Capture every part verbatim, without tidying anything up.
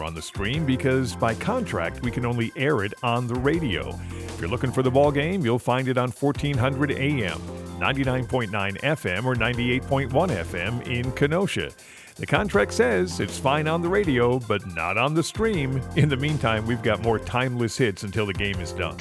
on the stream because by contract we can only air it on the radio. If you're looking for the ball game, you'll find it on fourteen hundred A M, ninety-nine point nine F M, or ninety-eight point one F M in Kenosha. The contract says it's fine on the radio, but not on the stream. In the meantime, we've got more timeless hits until the game is done.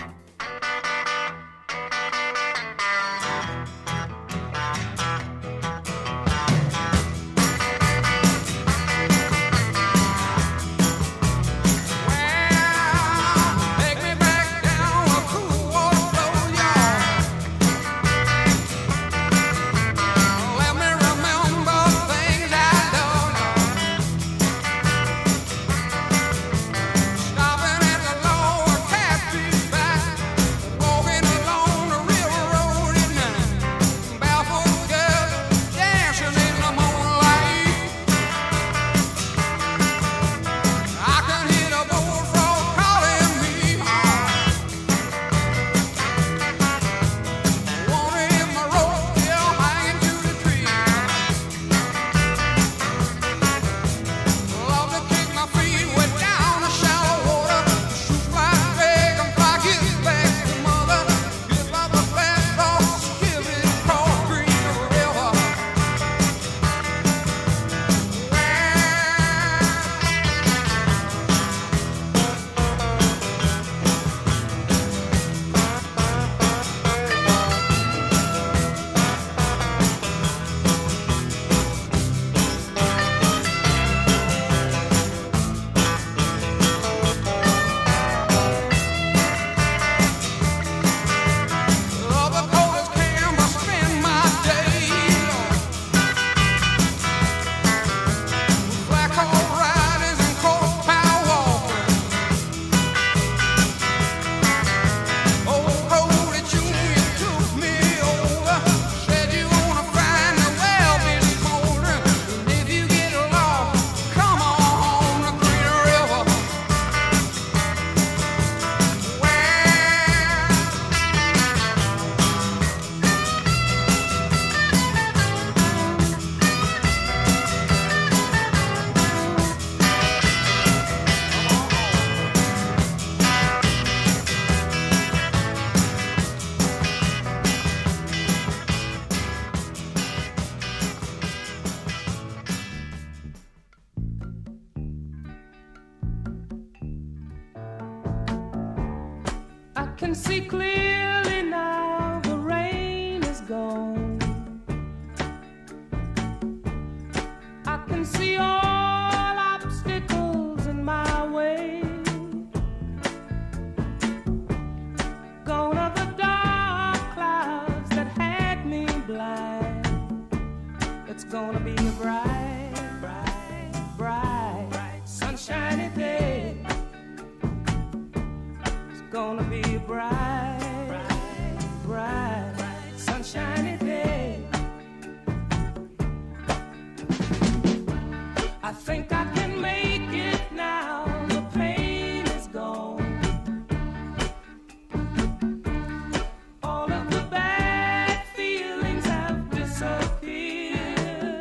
Can see clearly now the rain is gone. I can see all obstacles in my way. Gone are the dark clouds that had me blind. It's gonna be a bright, bright, bright, bright sunshiny day. It's gonna be a bright, bright, bright, bright sunshiny day. I think I can make it now. The pain is gone. All of the bad feelings have disappeared.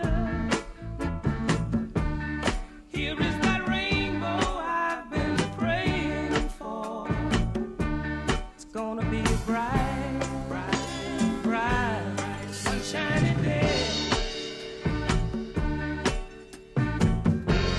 Here is that rainbow I've been praying for. It's gonna be a bright, bright, bright, sunshiny day.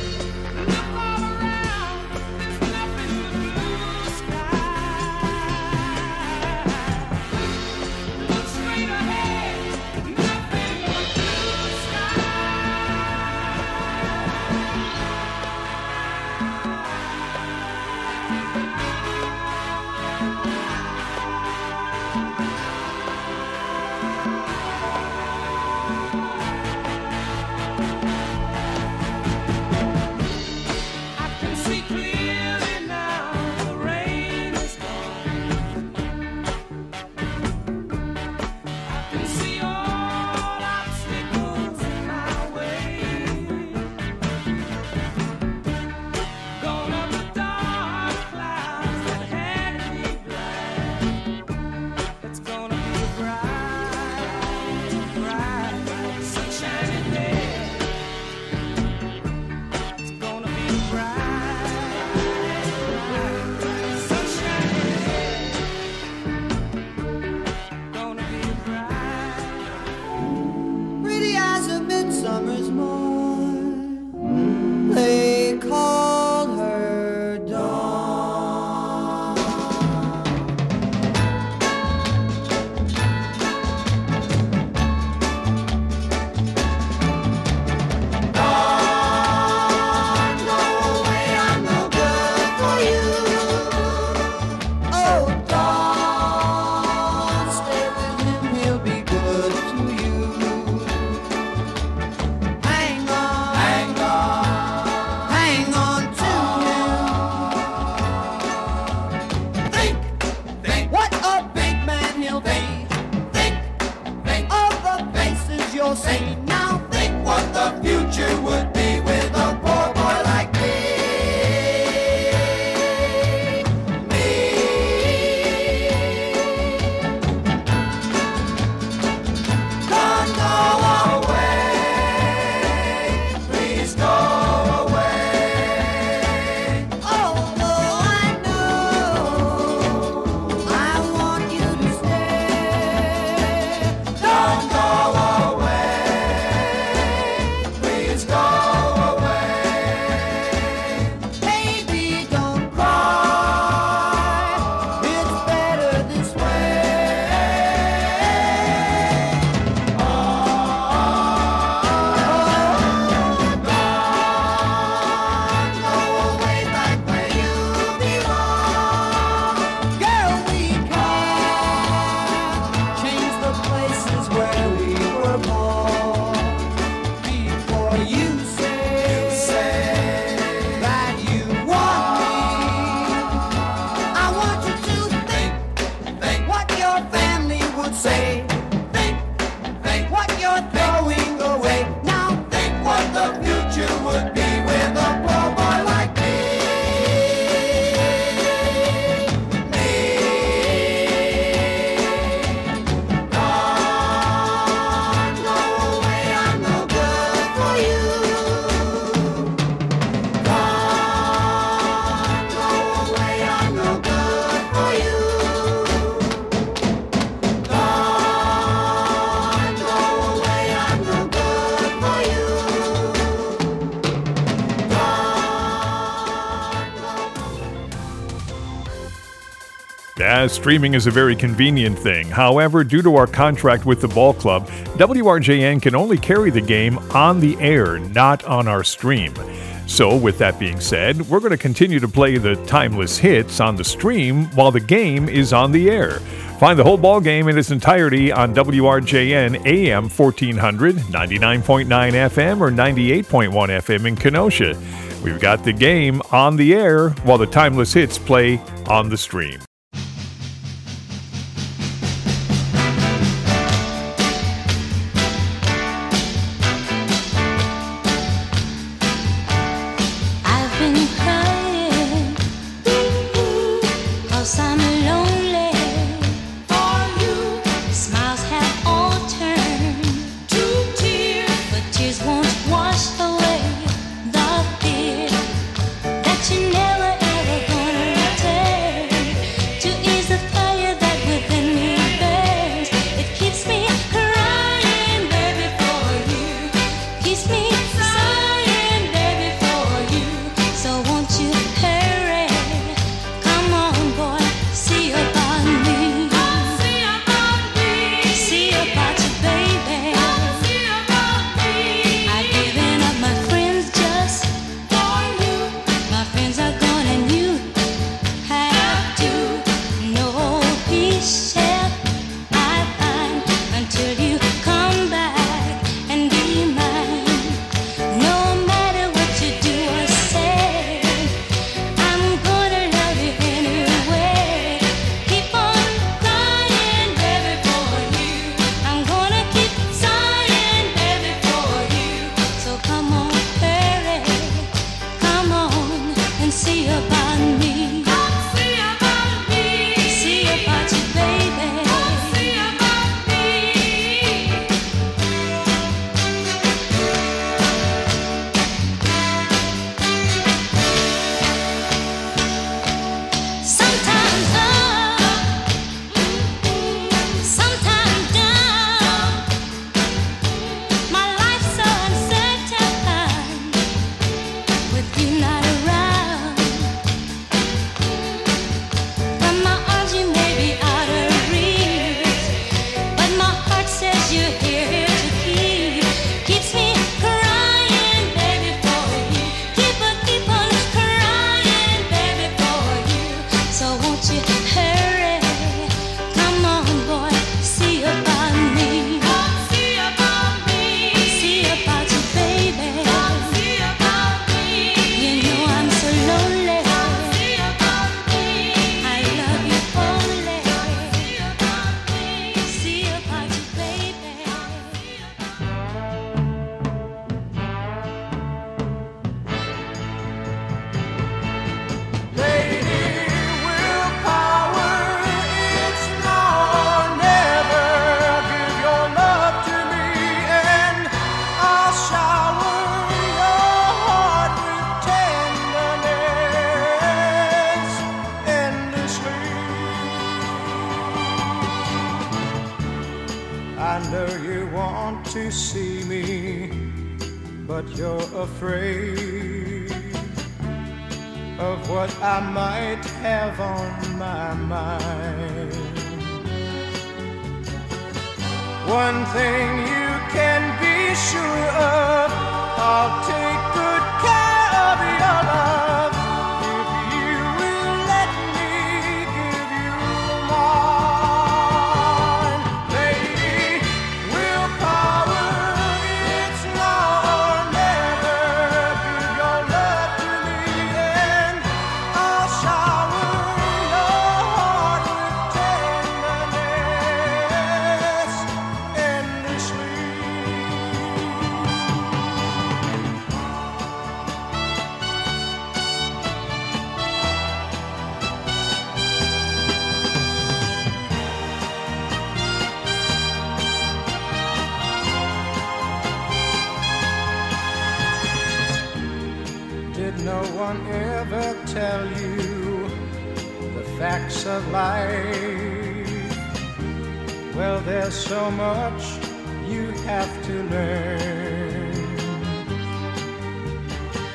Yeah, streaming is a very convenient thing. However, due to our contract with the ball club, W R J N can only carry the game on the air, not on our stream. So, with that being said, we're going to continue to play the timeless hits on the stream while the game is on the air. Find the whole ball game in its entirety on W R J N A M fourteen hundred, ninety-nine point nine F M, or ninety-eight point one F M in Kenosha. We've got the game on the air while the timeless hits play on the stream.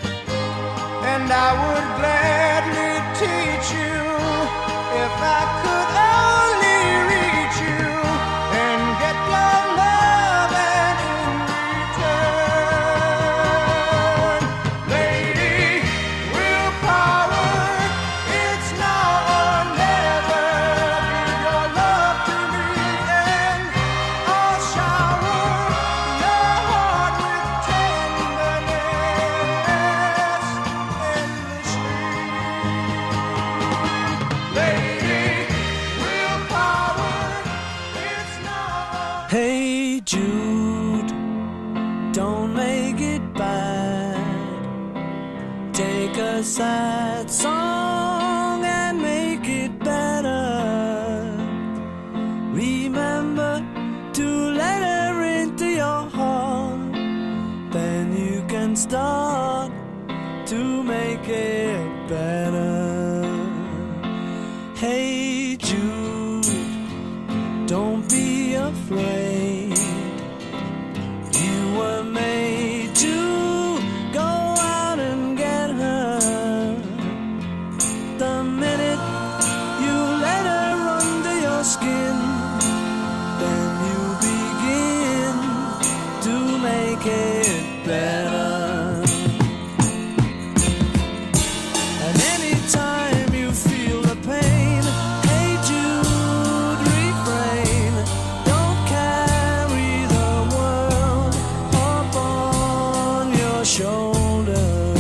And I would gladly teach you if I could. Jude, don't make it bad. Take a sad song and make it better. Remember to let her into your heart. Then you can start to make it better. Hey Jude, don't be afraid. You were made to go out and get her. The minute you let her under your skin, then you begin to make it better. And anytime you feel the pain, hey Jude, refrain. Don't carry the world up on your shoulder.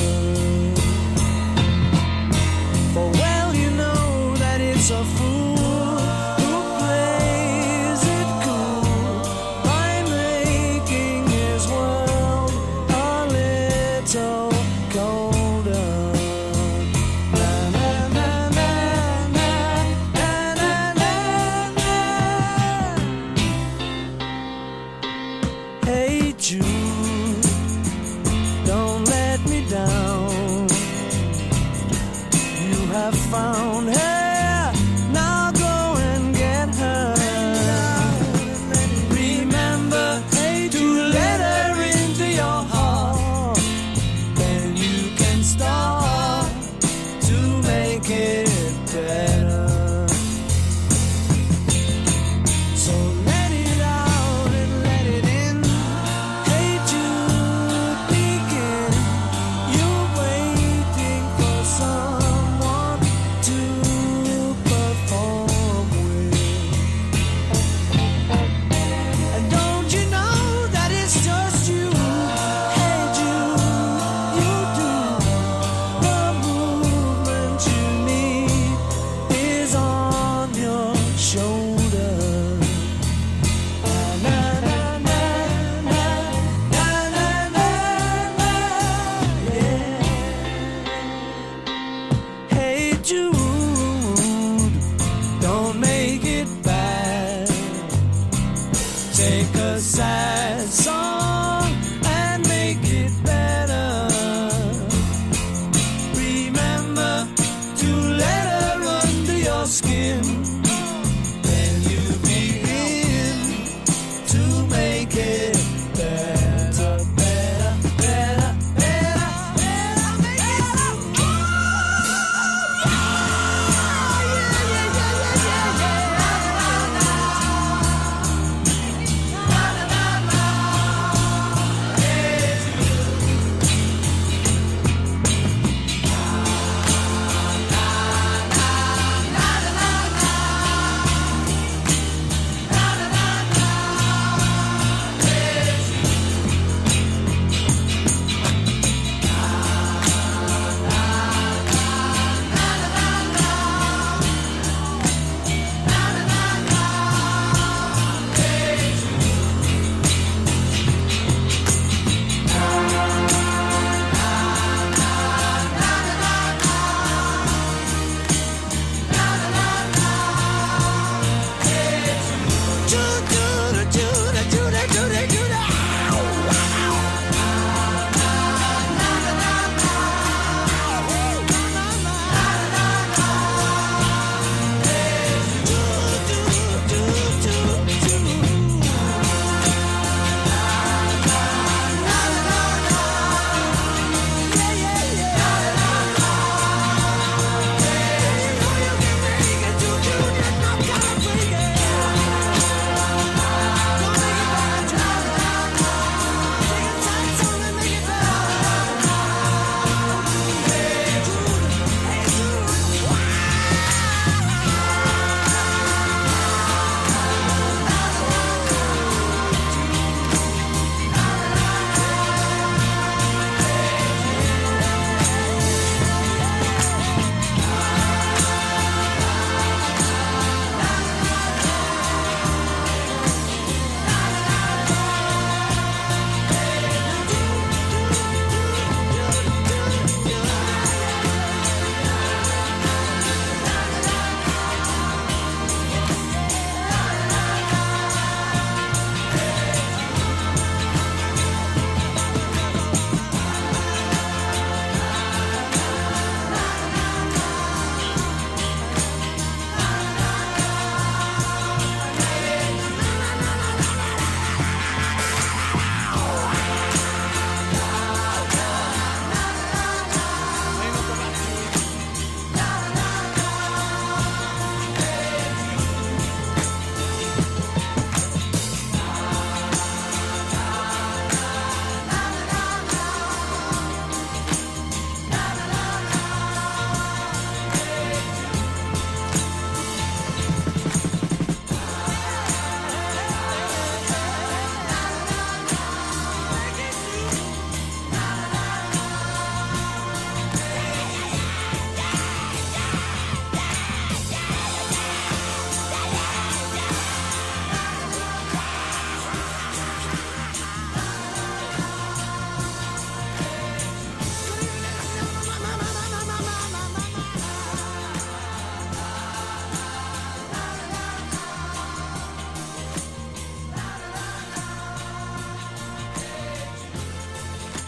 For well you know that it's a fool who plays it cool by making his world a little colder. Na, na, na, na, na, na, na, na, na. Hey Jude, don't let me down. You have found her, now go and get her. Remember to let her into your heart. Then you can start to make it better. So let it out and let it in. Hey Jude, begin. You're waiting for someone to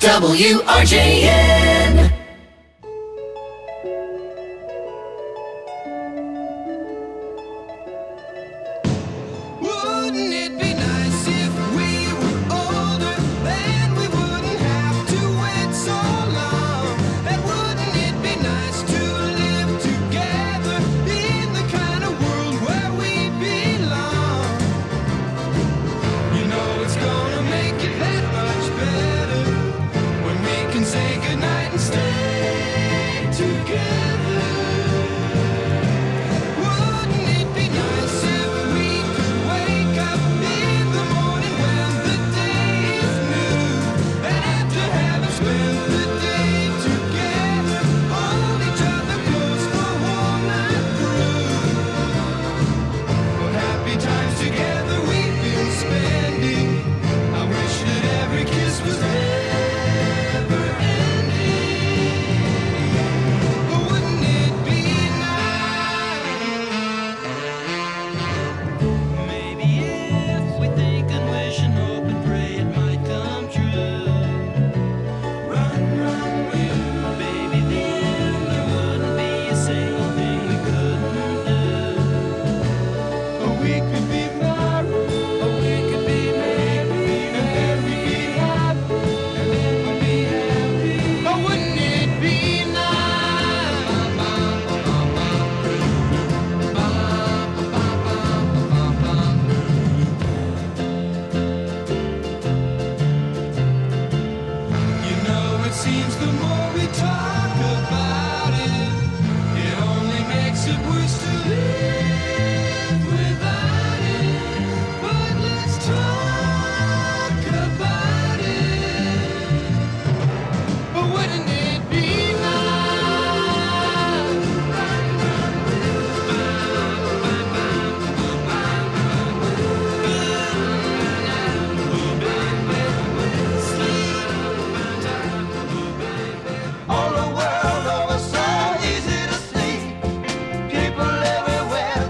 W R J N. Wouldn't it be nice if we were older? Then we wouldn't have to wait so long. And wouldn't it be nice to live together in the kind of world where we belong? You know it's gonna make it that much better when we can say goodnight and stay together. Wouldn't it be nice if we could wake up in the morning when the day is new, and after having spent the day together, hold each other close the whole night through? What happy times together we've been spending. I wish that every kiss was never ending. But wouldn't it be nice? Maybe if we think and wish and hope and pray it might come true. Run, run, run, baby, then there wouldn't be a single thing we couldn't do. Or we could be married, or we could be married, and then we'd be happy, and then we'd be happy. But wouldn't it be You know, it seems the more we talk about it, it only makes it worse to live without it. But let's talk about it. But wouldn't it be All the world over so easy to see. People everywhere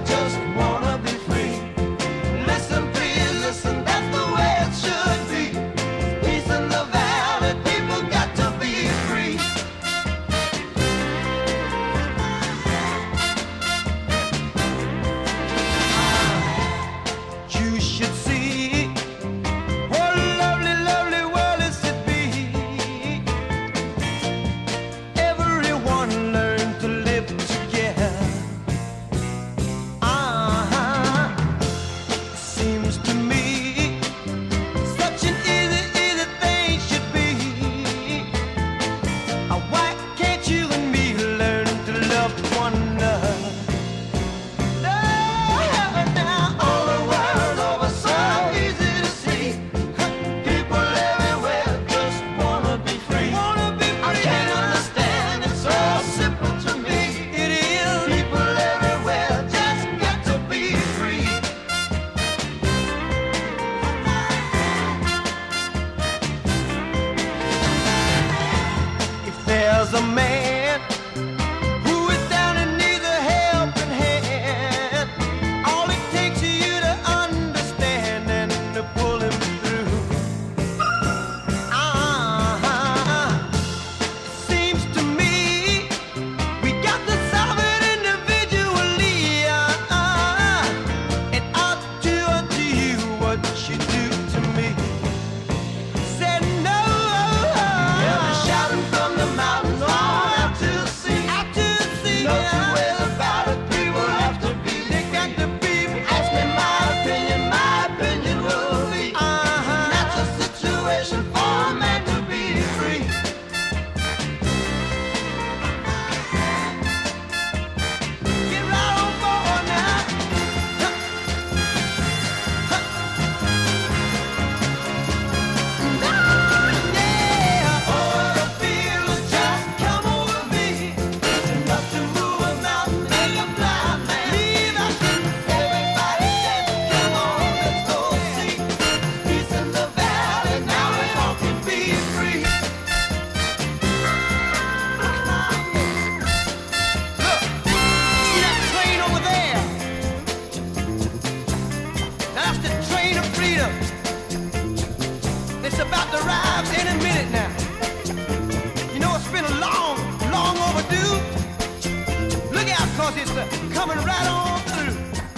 'cause it's uh, coming right on through.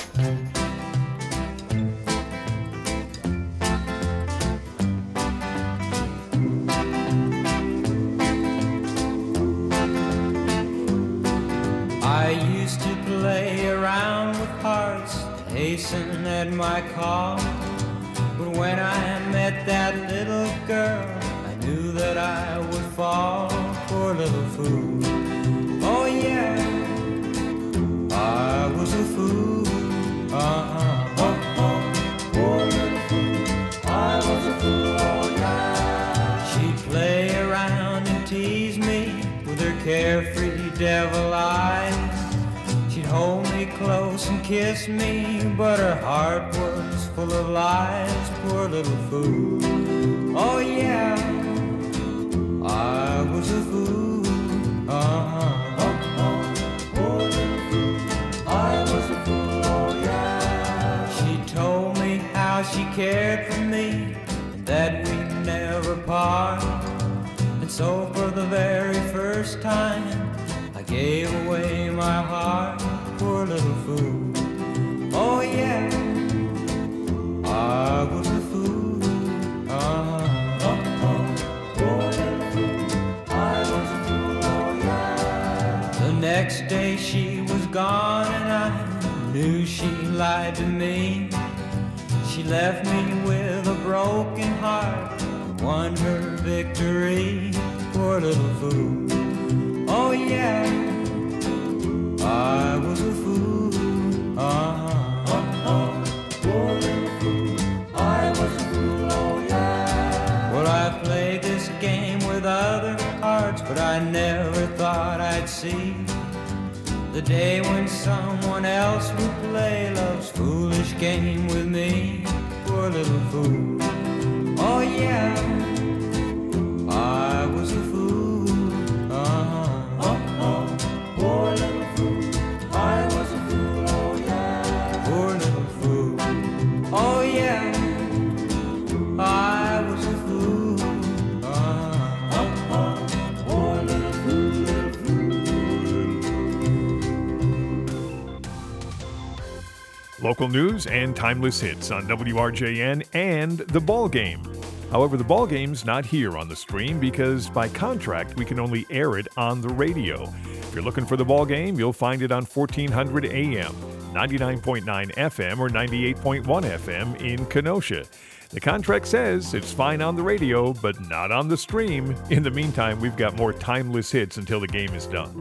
I used to play around with hearts, hasten at my call. But when I met that little girl, I knew that I would fall. Poor little fool. Oh yeah, I was a fool. Uh-huh. Oh, oh. Poor little fool. I was a fool. Oh yeah. She'd play around and tease me with her carefree devil eyes. She'd hold me close and kiss me, but her heart was full of lies. Poor little fool. Oh yeah, I was a fool. Uh-huh. Oh, oh. Poor little fool. I was a fool. Oh yeah. She told me how she cared for me and that we'd never part. And so for the very first time I gave away my heart. Poor little fool. Oh yeah, I was a fool. Uh-huh. Oh, oh. Poor little fool. I was a fool. Oh yeah. The next day she was gone and I knew she lied to me. She left me with a broken heart, won her victory. Poor little fool. Oh yeah, I was a fool. Uh-huh. Oh, oh. Poor little fool. I was a fool. Oh yeah. Well, I played this game with other hearts, but I never thought I'd see the day when someone else would play love's foolish game with me. Poor little fool. Oh yeah, I was a fool. Uh-huh. Oh, oh. Poor little fool. I was a fool. Oh yeah. Poor little fool. Oh yeah, I was a fool. Uh-huh. Oh, oh. Poor little fool, little fool, little fool. Local news and timeless hits on W R J N and The Ball Game. However, the ball game's not here on the stream because by contract we can only air it on the radio. If you're looking for the ball game, you'll find it on fourteen hundred A M, ninety-nine point nine F M or ninety-eight point one F M in Kenosha. The contract says it's fine on the radio, but not on the stream. In the meantime, we've got more timeless hits until the game is done.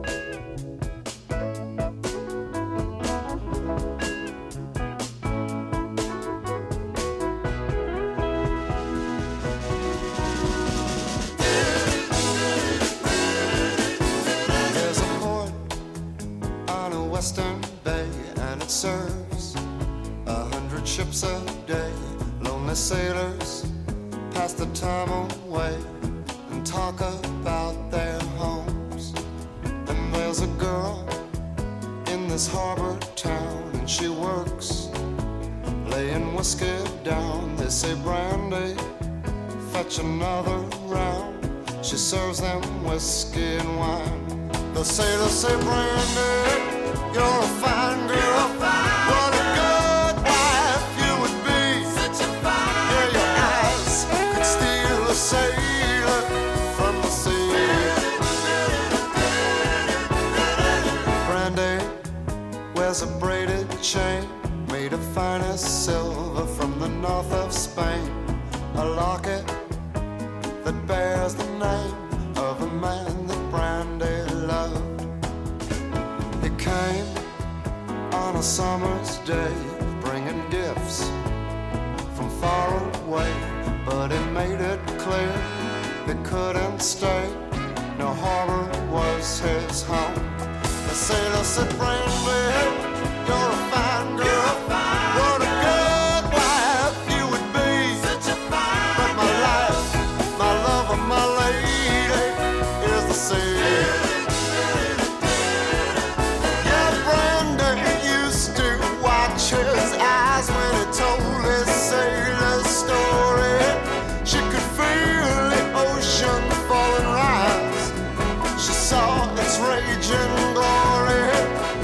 There's a port on a western bay, and it serves a hundred ships a day. Lonely sailors pass the time away and talk about their homes. And there's a girl in this harbor town, and she works laying whiskey down. They say, Brandy, fetch another round. She serves them whiskey and wine. The sailors say, Brandy, you're a fine girl. What a good wife you would be. Such a fine Yeah, your eyes could steal a sailor from the sea. Brandy wears a braided chain made of finest silver from the north of Spain. A locket that bears the name of a man that Brandy loved. He came on a summer's day, bringing gifts from far away, but he made it clear he couldn't stay. No harbor was his home. The sailor said, Brandy, you're a fine girl. What a good wife you would be. Such a fine But my life, my love, and my lady is the sea. Yeah, Brandy used to watch his eyes when he told his sailor story. She could feel the ocean fall and rise. She saw its raging glory.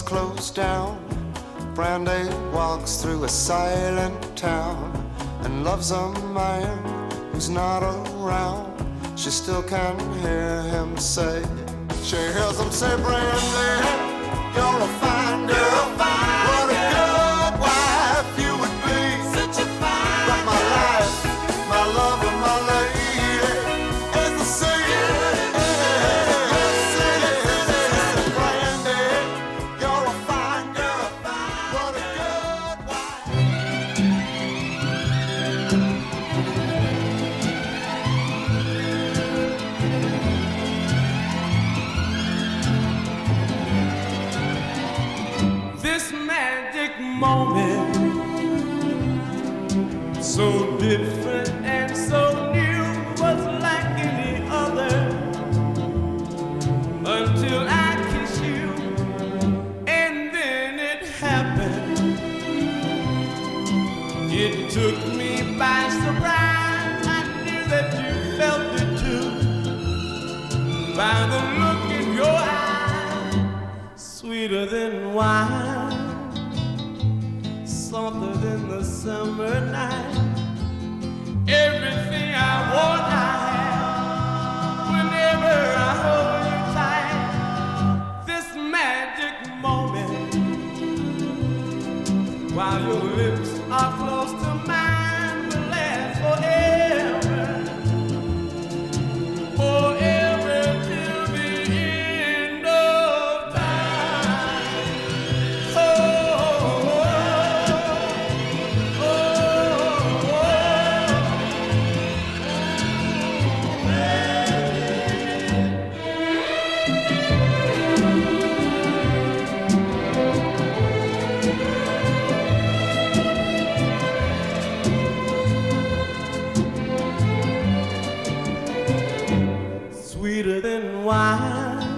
closed down. Brandy walks through a silent town and loves a man who's not around. She still can hear him say, she hears him say, Brandy, you're a fine girl. What a good wife you would be. Such a fine but my life, my love and my lady is the sea. Brandy, you're a fine girl. What a good wife. This magic moment, so different and so new, was like any other until I kissed you, and then it happened. It took me by surprise. I knew that you felt it too by the look in your eyes, sweeter than wine, softer than the summer night. Everything I want, I have. Whenever I hold you tight, this magic moment, while your lips are close to mine, will last forever, forever till the end of time. Oh, oh, oh, oh, oh. Sweeter than wine,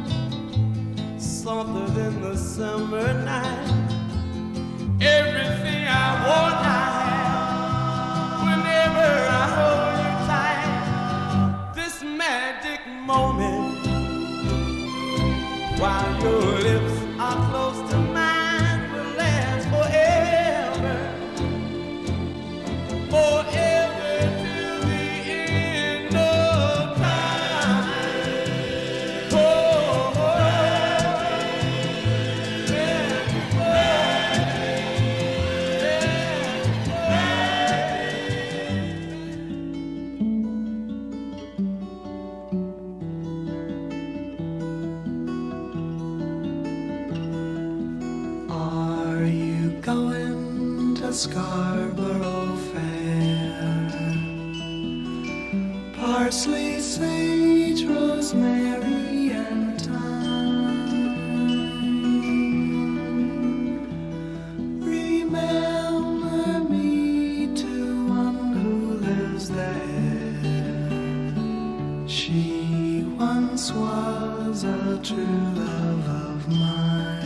softer than the summer night. Everything I want, I have. Whenever I hold you tight, this magic moment, while your lips are close to mine, will last forever, forever till the end of time. Oh, oh, Are you going to Scarborough Fair? Parsley, sage, rosemary, and thyme. Remember me to one who lives there. She once was a true love of mine.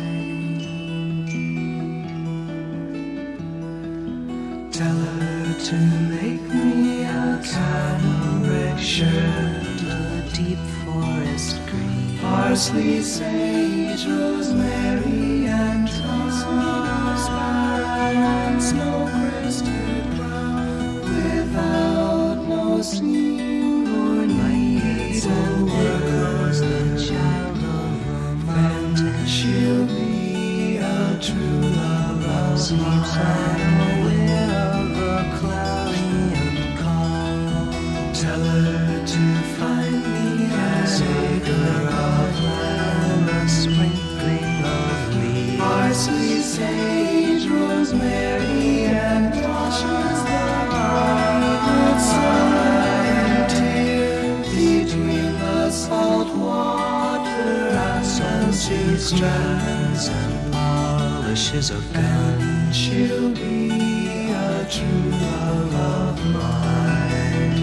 Tell her to make me a cambric shirt, a deep forest green, parsley, sage, rosemary, and thyme, and snow-crested brown, without no seam or need or work, the child of a mountain. She'll be a true love of mine. Aware of a cloudy and calm. Tell her to find me a acre of land, a sprinkling of leaves, parsley, sage, rosemary, and washes the bright sunlight tear between the salt water and she strands and polishes a gun. She'll be a true love of mine.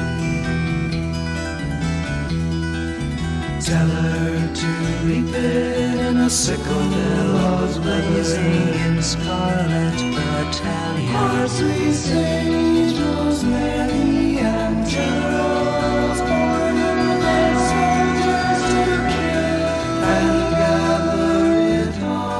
Tell her to reap it in a sickle, billows blazing in scarlet battalion. Parsley, sage, rosemary, and Charles order the soldiers to kill and gather it all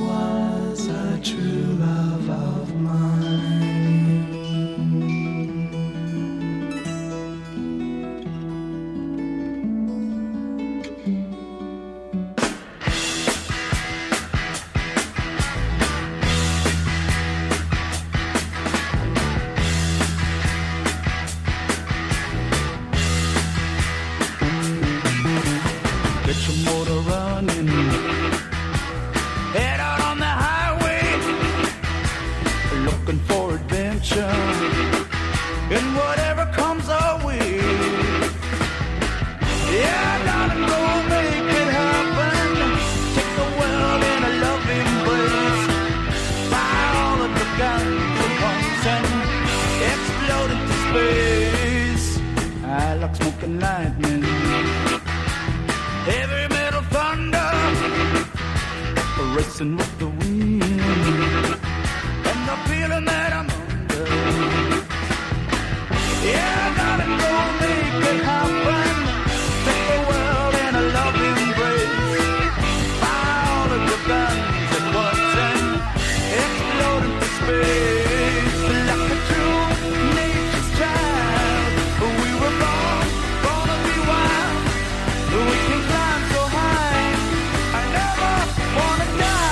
was a true love of mine. Get your motor running, head out on the highway, looking for adventure, and whatever comes our way. Yeah, darling, go make it happen. Take the world in a loving embrace. Fire all of the guns at once and explode into space. I like smoking lightning, heavy metal thunder, racing with the wind, and the feeling that I'm under. Yeah, darling, go make it happen. Take the world in a loving embrace. Fire all of your guns at once and explode into space. Like a true nature's child, we were born, born to be wild. We can climb so high, I never wanna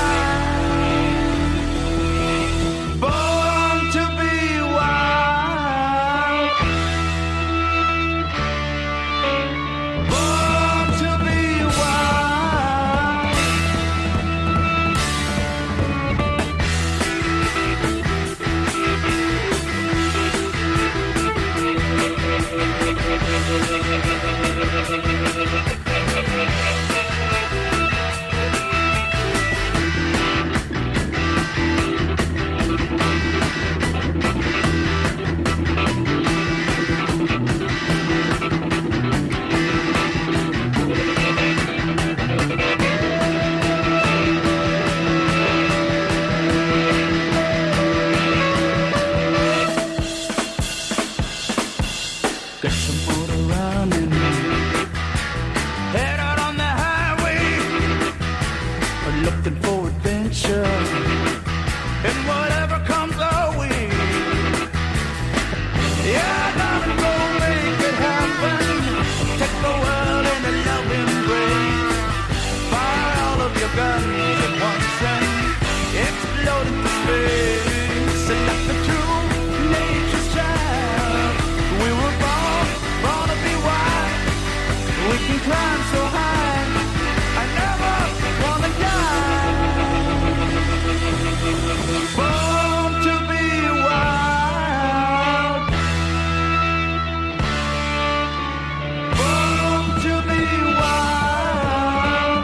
die. Born to be wild. Born to be wild. Get some motor running, head out on the highway, looking for adventure, and whatever comes our way. Yeah, darling, go make it happen. Take the world in a loving embrace. Fire all of your guns at once and explode into space. And like the true nature's child, we were born, born to be wild. We can climb so high, I never wanna die. Born to be wild. Born to be wild.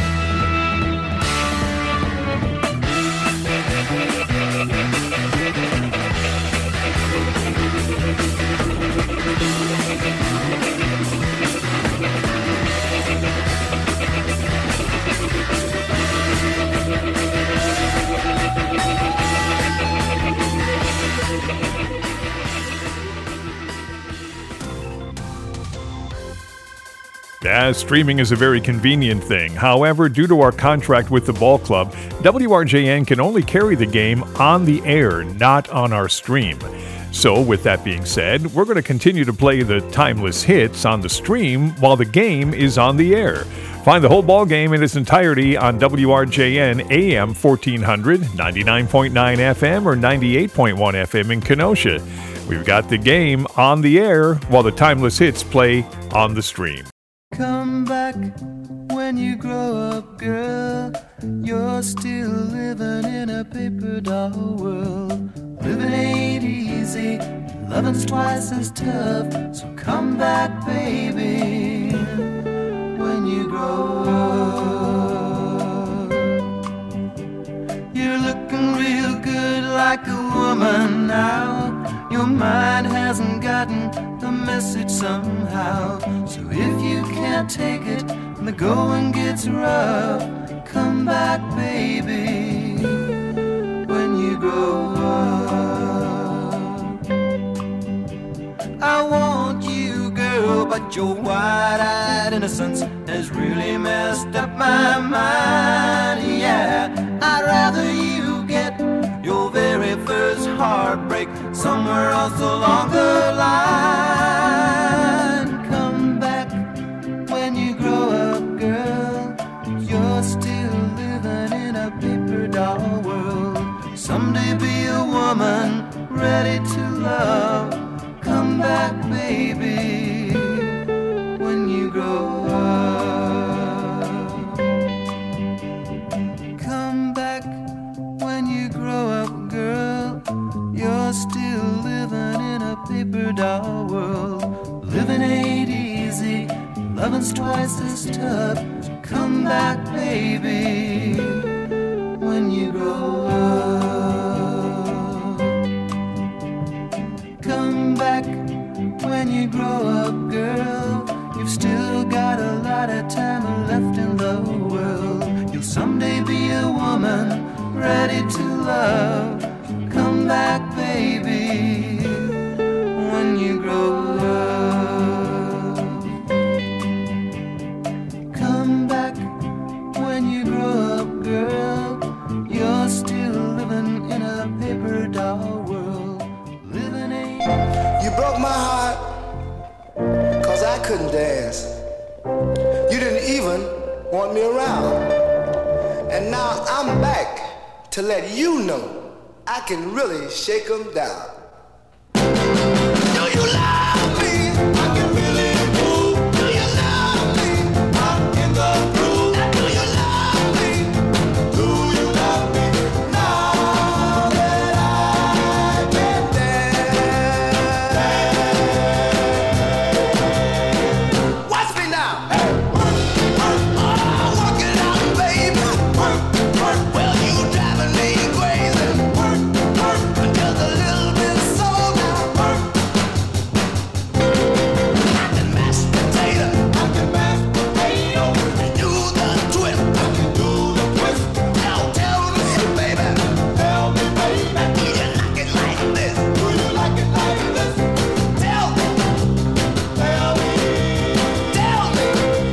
Yeah, streaming is a very convenient thing. However, due to our contract with the ball club, W R J N can only carry the game on the air, not on our stream. So, with that being said, we're going to continue to play the timeless hits on the stream while the game is on the air. Find the whole ball game in its entirety on W R J N A M fourteen hundred, ninety-nine point nine F M, or ninety-eight point one F M in Kenosha. We've got the game on the air while the timeless hits play on the stream. Come back when you grow up, girl. You're still living in a paper doll world. Living ain't easy, loving's twice as tough. So come back, baby, when you grow up. You're looking real good like a woman now. Your mind hasn't gotten the message somehow. So if you can't take it and the going gets rough, come back, baby, when you grow up. I want you, girl, but your wide-eyed innocence has really messed up my mind. Yeah, I'd rather somewhere else along the line. Come back when you grow up, girl. You're still living in a paper doll world. Someday be a woman ready to love. Come back, baby, when you grow up. Come back when you grow up, girl. You're still living in a paper doll world. Living ain't easy, loving's twice as tough. Come back, baby, when you grow up. Come back when you grow up, girl. You've still got a lot of time left in the world. You'll someday be a woman ready to love. Come back, baby, when you grow up. Come back when you grow up, girl. You're still living in a paper doll world. Living ain't... You broke my heart, cause I couldn't dance. You didn't even want me around. And now I'm back to let you know I can really shake 'em down. Do you love me? I can really move. Do you love me? I'm in the groove. Do you love me? Do you love me? Now that I can dance. Watch me now. Hey, work, work, oh, work it out, baby. Work, work. Well, you driving me crazy. Work, work, just a little bit slow now. Work. I can mash potato. I can mash potato. Do the twist. I can do the twist. Now tell me, baby. Tell me, baby. Do you like it like this? Do you like it like this? Tell me. Tell me. Tell me.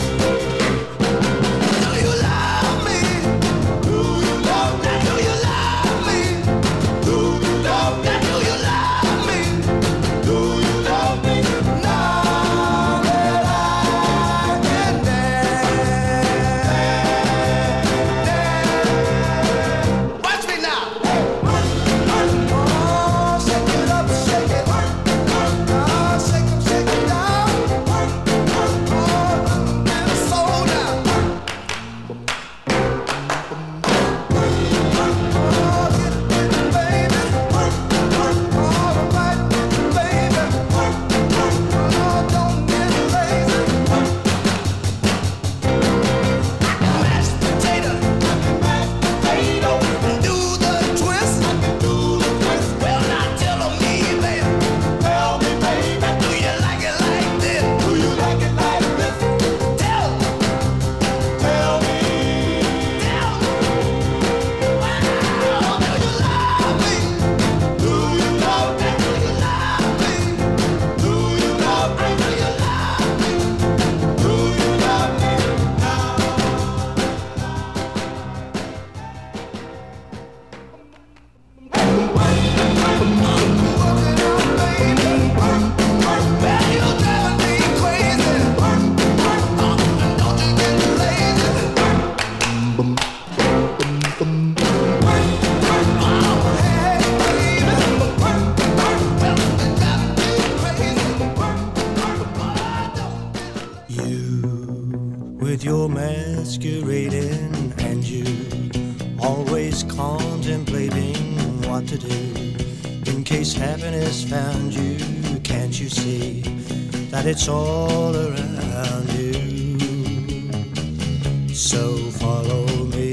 Do you love me? Do you love me? Do you love me? Do you love me? Do you love me? Do you love me? Now that I can dance. Watch me now. Oh, shake it up, shake it. Oh, shake 'em, shake it down. Oh, and slow down. With your masquerading and you always contemplating what to do in case happiness found you. Can't you see that it's all around you? So follow me.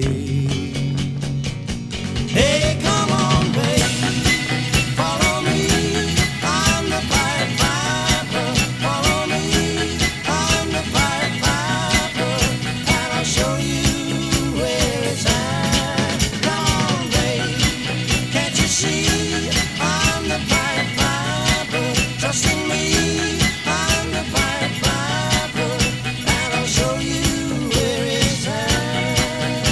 Hey, come on, baby, follow me. I'm the Pied Piper. Follow me. I'm the Pied Piper, and I'll show you where it's at. Come on, baby, can't you see? I'm the Pied Piper. Trust in me. I'm the Pied Piper, and I'll show you where it's at.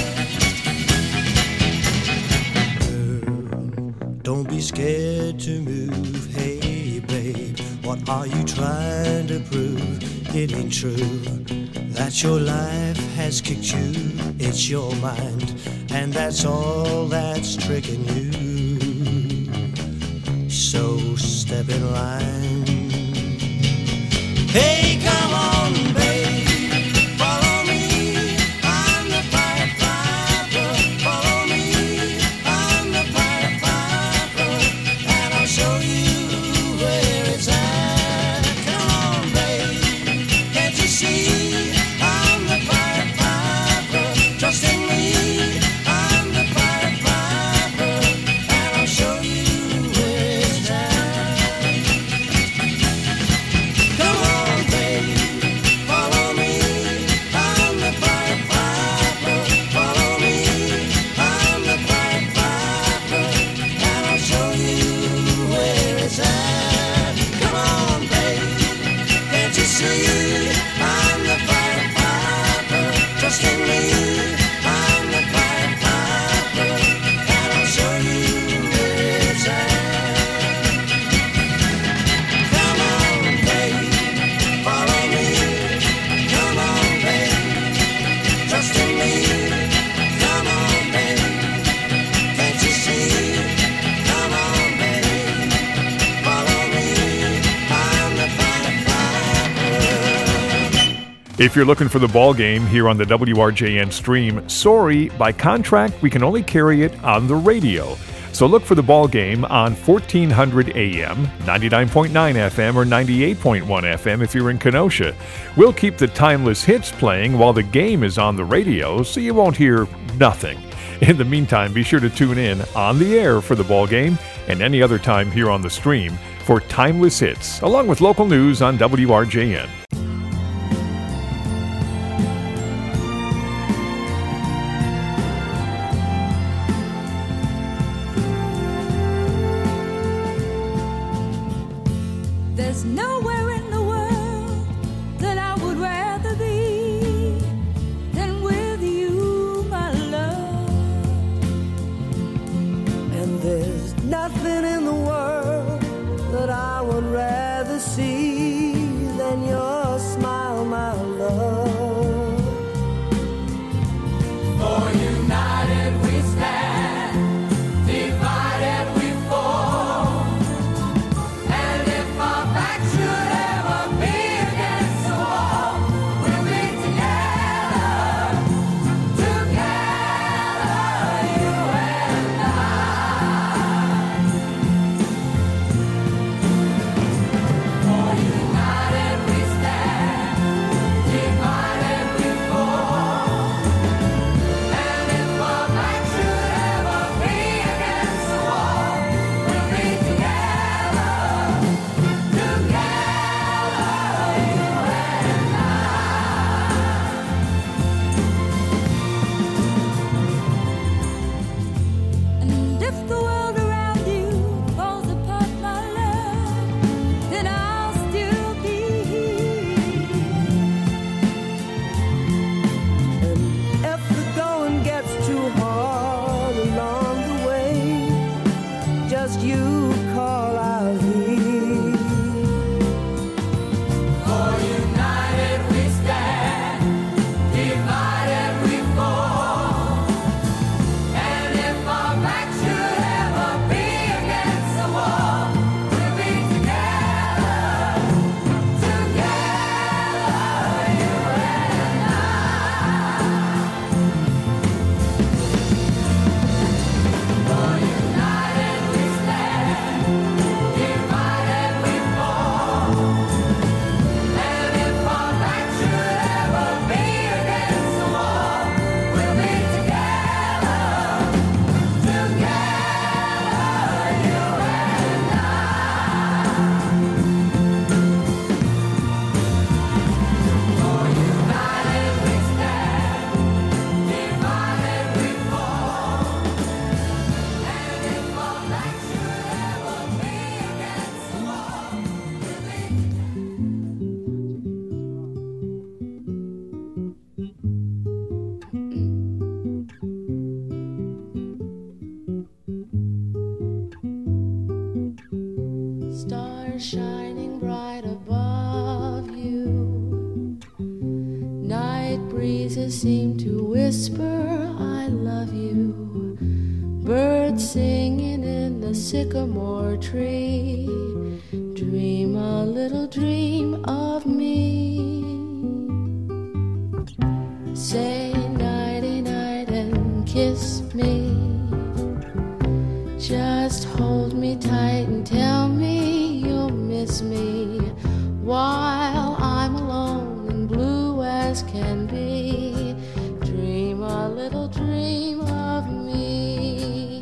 Don't be scared to move. Hey, babe, what are you trying to prove? It ain't true that your life has kicked you. It's your mind, and that's all that's tricking you. So step in line. Hey, come on, babe, follow me. I'm the Pied Piper. Follow me. I'm the Pied Piper, and I'll show you where it's at. Come on, babe, can't you see? I'm the Pied Piper. Trust in me. I'm the Pied Piper, and I'll show you where it's at. Come on, babe, follow me. I'm the Pied Piper. Follow me. I'm the Pied Piper, and I'll show you where it's at. Come on, babe, can't you see? I'm the Pied Piper. Trust in me. I'm the Pied Piper, and I'll show you where it's at. Come on, babe, follow me. Come on, babe, trust in me. Come on, babe, can't you see? Come on, babe, follow me. I'm the Pied Piper. If you're looking for the ball game here on the W R J N stream, sorry, by contract, we can only carry it on the radio. So look for the ball game on fourteen hundred A M, ninety-nine point nine F M, or ninety-eight point one F M if you're in Kenosha. We'll keep the timeless hits playing while the game is on the radio, so you won't hear nothing. In the meantime, be sure to tune in on the air for the ball game and any other time here on the stream for timeless hits, along with local news on W R J N. There's nowhere in the world that I would rather be than with you, my love. And there's nothing in the world that I would rather see than your smile, my love. For united we stand, divided we fall. And if our backs should ever be against the wall, we'll be together, together, you and I. For united we stand, divided we fall. And if our backs should ever be against the wall, we'll be together, together, you and I. And if the world around you falls apart, my love, then I'll still be here. And if the going gets too hard along the way, just you call out here. For united we stand, divided we fall. And if our backs should ever stars shining bright above you. Night breezes seem to whisper, I love you. Birds singing in the sycamore tree. Dream a little dream of me. Say nighty night and kiss me. Just hold me tight and tell me you'll miss me while I'm alone and blue as can be. Dream a little dream of me.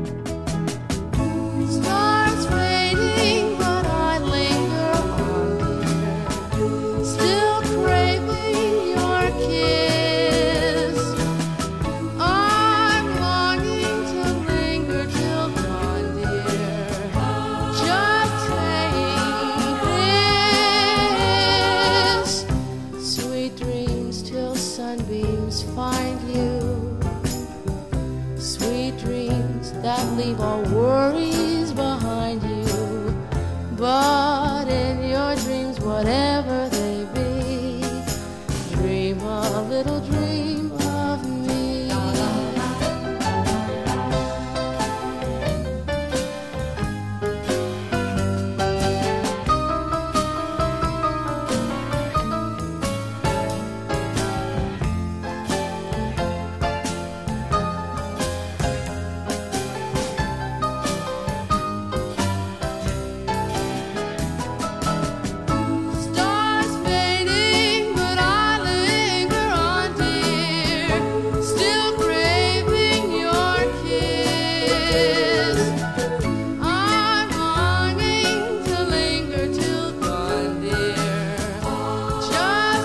Stars fading, but I linger on, dear. Still craving your kiss. I'm longing to linger till dawn, dear. Just saying this. Sweet dreams till sunbeams find you. Sweet dreams that leave all worries behind you. But in your dreams, whatever they be, dream a little dream of me. Stars fading, but I linger on, dear. Still craving your kiss. I'm longing to linger till dawn, dear. Just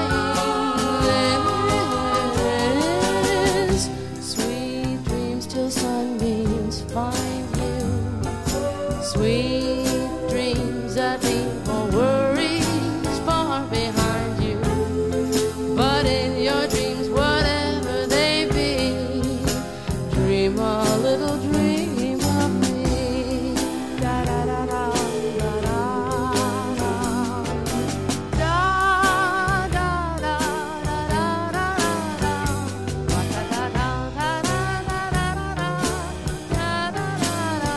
saying this. Sweet dreams till sunbeams find you. Sweet dreams that leave all worries far behind you. But in your dreams, whatever they be, dream a little dream of me. Da da da da da da da. Da da da da da da da. Da da da da da da da da da. Da da da da.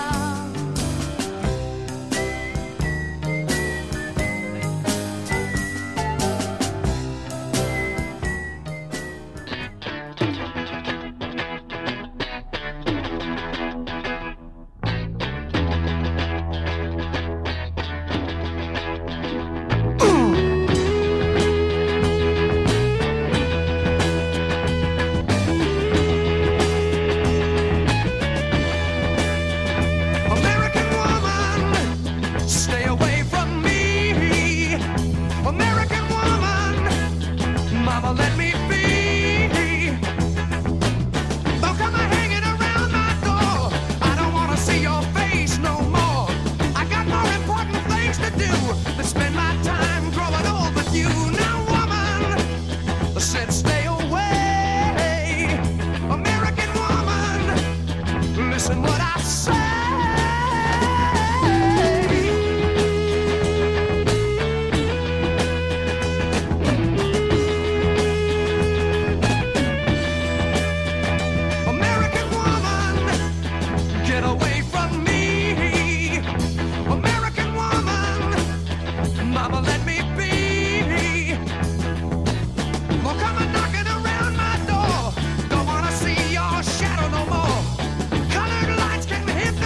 American woman, stay away from me. American woman, mama, let me be. Don't come a hanging around my door. I don't want to see your face no more. I got more important things to do than spend my time growing old with you. Now, woman, said stay away. American woman, listen what I say. American woman, get away from me. American woman, mama, let me be. Won't come a knocking around my door. Don't wanna see your shadow no more. Colored lights can hit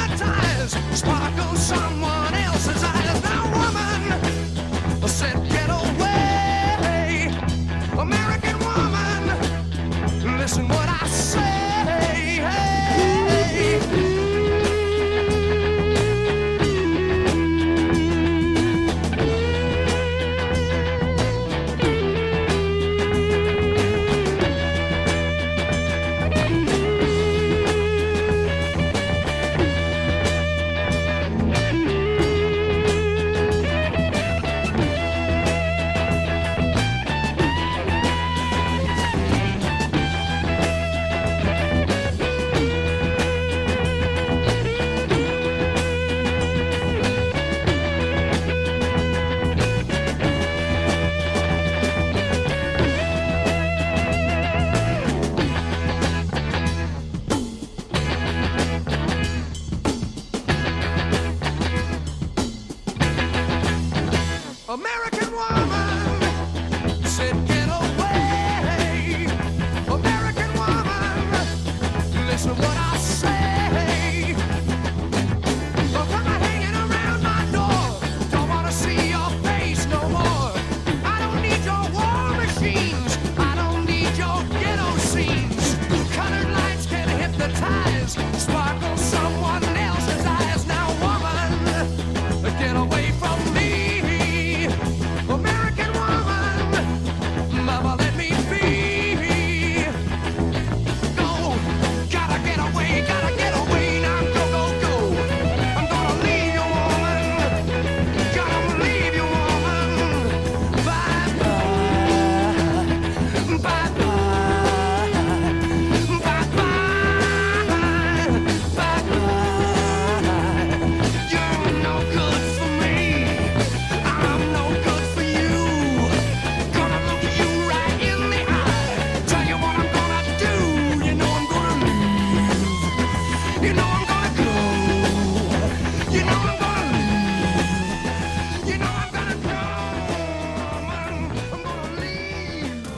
You know I'm gonna go. You know I'm gonna leave. You know I'm gonna come. I'm gonna leave.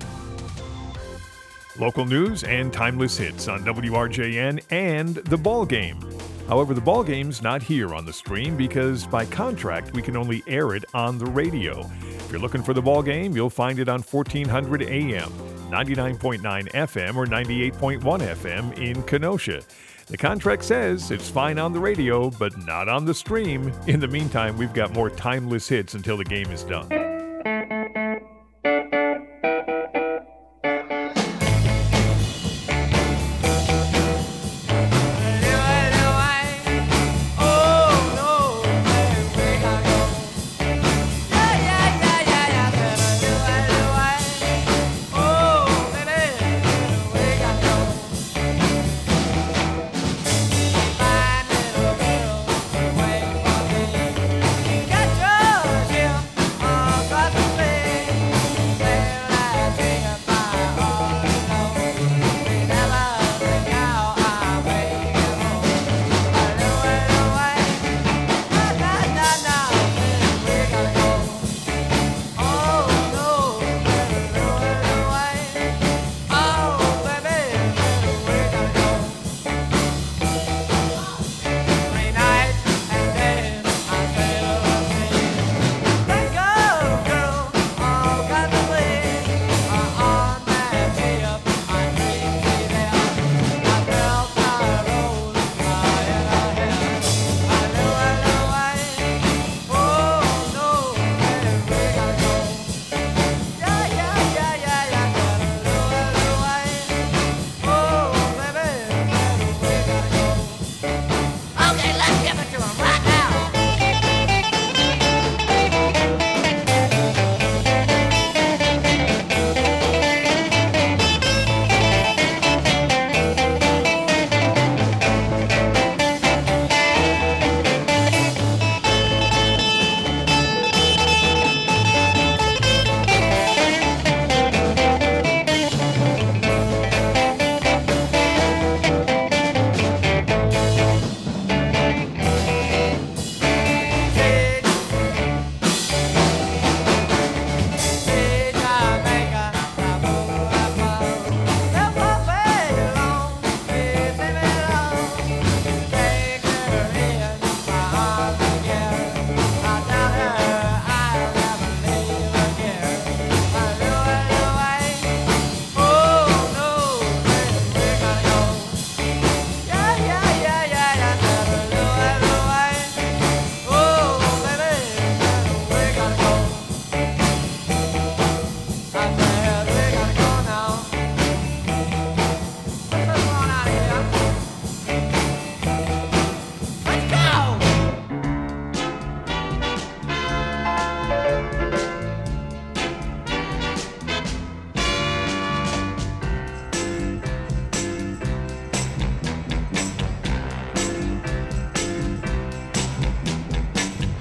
Local news and timeless hits on W R J N and The Ball Game. However, The Ball Game's not here on the stream because by contract we can only air it on the radio. If you're looking for The Ball Game, you'll find it on fourteen hundred A M, ninety-nine point nine F M or ninety-eight point one F M in Kenosha. The contract says it's fine on the radio, but not on the stream. In the meantime, we've got more timeless hits until the game is done.